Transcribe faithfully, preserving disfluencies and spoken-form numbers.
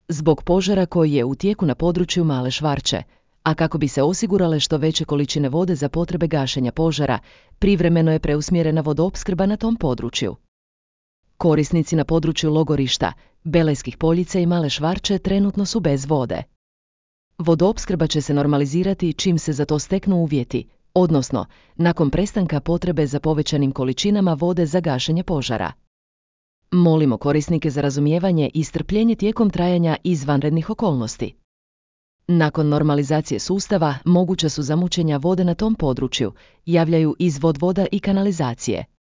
zbog požara koji je u tijeku na području Male Švarće, a kako bi se osigurale što veće količine vode za potrebe gašenja požara, privremeno je preusmjerena vodoopskrba na tom području. Korisnici na području Logorišta, Belejskih Poljica i Male Švarće trenutno su bez vode. Vodoopskrba će se normalizirati čim se za to steknu uvjeti, odnosno nakon prestanka potrebe za povećanim količinama vode za gašenje požara. Molimo korisnike za razumijevanje i strpljenje tijekom trajanja izvanrednih okolnosti. Nakon normalizacije sustava moguća su zamućenja vode na tom području, javljaju iz Vodvoda i kanalizacije.